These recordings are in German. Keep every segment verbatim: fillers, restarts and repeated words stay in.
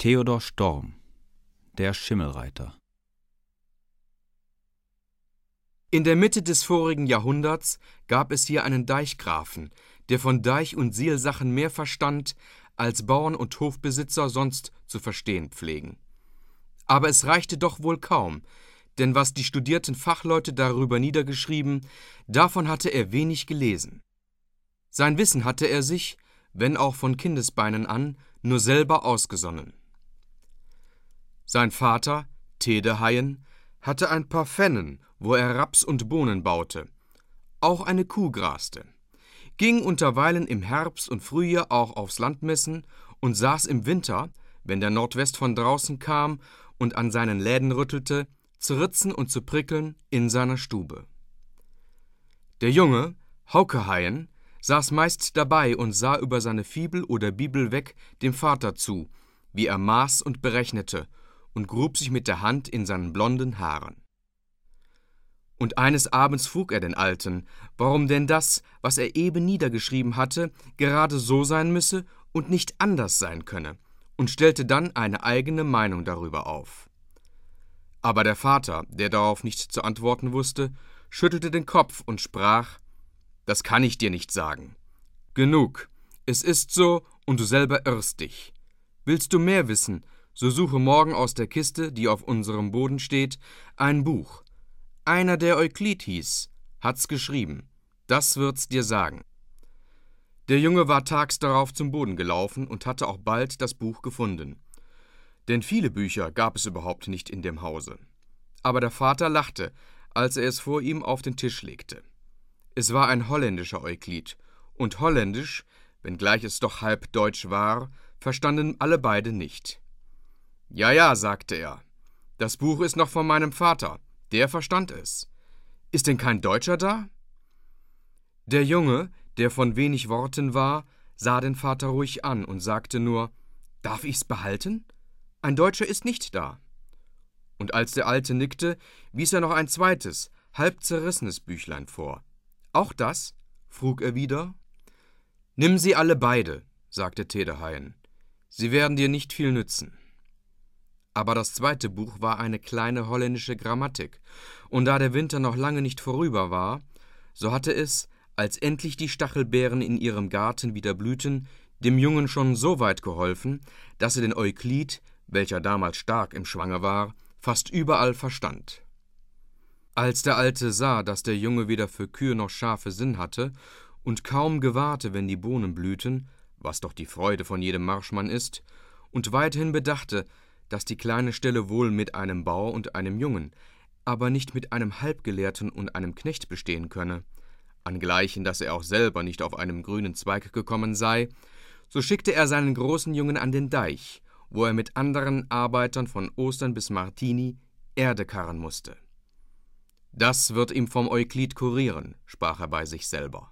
Theodor Storm, der Schimmelreiter. In der Mitte des vorigen Jahrhunderts gab es hier einen Deichgrafen, der von Deich- und Sielsachen mehr verstand, als Bauern und Hofbesitzer sonst zu verstehen pflegen. Aber es reichte doch wohl kaum, denn was die studierten Fachleute darüber niedergeschrieben, davon hatte er wenig gelesen. Sein Wissen hatte er sich, wenn auch von Kindesbeinen an, nur selber ausgesonnen. Sein Vater, Tede Hayen, hatte ein paar Fennen, wo er Raps und Bohnen baute. Auch eine Kuh graste, ging unterweilen im Herbst und Frühjahr auch aufs Landmessen und saß im Winter, wenn der Nordwest von draußen kam und an seinen Läden rüttelte, zu ritzen und zu prickeln in seiner Stube. Der Junge, Hauke Hayen, saß meist dabei und sah über seine Fibel oder Bibel weg dem Vater zu, wie er maß und berechnete, und grub sich mit der Hand in seinen blonden Haaren. Und eines Abends frug er den Alten, warum denn das, was er eben niedergeschrieben hatte, gerade so sein müsse und nicht anders sein könne, und stellte dann eine eigene Meinung darüber auf. Aber der Vater, der darauf nicht zu antworten wusste, schüttelte den Kopf und sprach: »Das kann ich dir nicht sagen. Genug, es ist so, und du selber irrst dich. Willst du mehr wissen, so suche morgen aus der Kiste, die auf unserem Boden steht, ein Buch. Einer, der Euklid hieß, hat's geschrieben. Das wird's dir sagen.« Der Junge war tags darauf zum Boden gelaufen und hatte auch bald das Buch gefunden. Denn viele Bücher gab es überhaupt nicht in dem Hause. Aber der Vater lachte, als er es vor ihm auf den Tisch legte. Es war ein holländischer Euklid, und Holländisch, wenngleich es doch halb Deutsch war, verstanden alle beide nicht. »Ja, ja«, sagte er, »das Buch ist noch von meinem Vater, der verstand es. Ist denn kein Deutscher da?« Der Junge, der von wenig Worten war, sah den Vater ruhig an und sagte nur: »Darf ich's behalten? Ein Deutscher ist nicht da.« Und als der Alte nickte, wies er noch ein zweites, halb zerrissenes Büchlein vor. »Auch das?« frug er wieder. »Nimm sie alle beide«, sagte Tede Hayen. »Sie werden dir nicht viel nützen.« Aber das zweite Buch war eine kleine holländische Grammatik, und da der Winter noch lange nicht vorüber war, so hatte es, als endlich die Stachelbeeren in ihrem Garten wieder blühten, dem Jungen schon so weit geholfen, dass er den Euklid, welcher damals stark im Schwange war, fast überall verstand. Als der Alte sah, dass der Junge weder für Kühe noch Schafe Sinn hatte und kaum gewahrte, wenn die Bohnen blühten, was doch die Freude von jedem Marschmann ist, und weithin bedachte, dass die kleine Stelle wohl mit einem Bauer und einem Jungen, aber nicht mit einem Halbgelehrten und einem Knecht bestehen könne, angleichen, dass er auch selber nicht auf einem grünen Zweig gekommen sei, so schickte er seinen großen Jungen an den Deich, wo er mit anderen Arbeitern von Ostern bis Martini Erde karren musste. »Das wird ihm vom Euklid kurieren«, sprach er bei sich selber.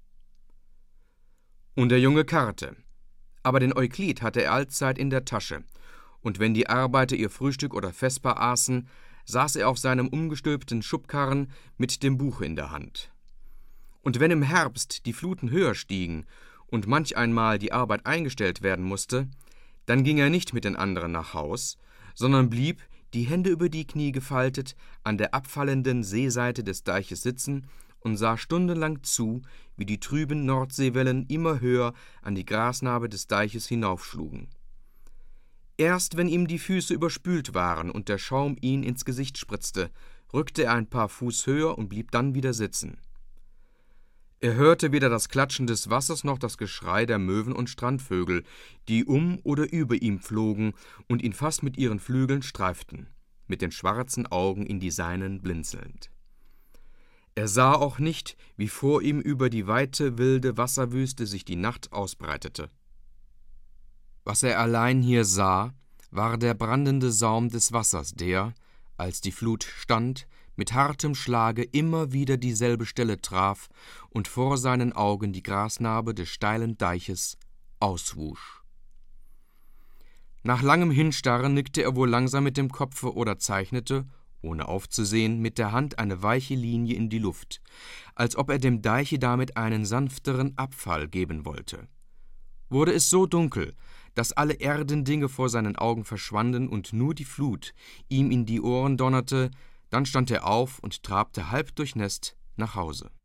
Und der Junge karrte, aber den Euklid hatte er allzeit in der Tasche, und wenn die Arbeiter ihr Frühstück oder Vesper aßen, saß er auf seinem umgestülpten Schubkarren mit dem Buch in der Hand. Und wenn im Herbst die Fluten höher stiegen und manch einmal die Arbeit eingestellt werden musste, dann ging er nicht mit den anderen nach Haus, sondern blieb, die Hände über die Knie gefaltet, an der abfallenden Seeseite des Deiches sitzen und sah stundenlang zu, wie die trüben Nordseewellen immer höher an die Grasnarbe des Deiches hinaufschlugen. Erst wenn ihm die Füße überspült waren und der Schaum ihn ins Gesicht spritzte, rückte er ein paar Fuß höher und blieb dann wieder sitzen. Er hörte weder das Klatschen des Wassers noch das Geschrei der Möwen und Strandvögel, die um oder über ihm flogen und ihn fast mit ihren Flügeln streiften, mit den schwarzen Augen in die seinen blinzelnd. Er sah auch nicht, wie vor ihm über die weite, wilde Wasserwüste sich die Nacht ausbreitete. Was er allein hier sah, war der brandende Saum des Wassers, der, als die Flut stand, mit hartem Schlage immer wieder dieselbe Stelle traf und vor seinen Augen die Grasnarbe des steilen Deiches auswusch. Nach langem Hinstarren nickte er wohl langsam mit dem Kopfe oder zeichnete, ohne aufzusehen, mit der Hand eine weiche Linie in die Luft, als ob er dem Deiche damit einen sanfteren Abfall geben wollte. Wurde es so dunkel, dass alle Erdendinge vor seinen Augen verschwanden und nur die Flut ihm in die Ohren donnerte, dann stand er auf und trabte halb durchnässt nach Hause.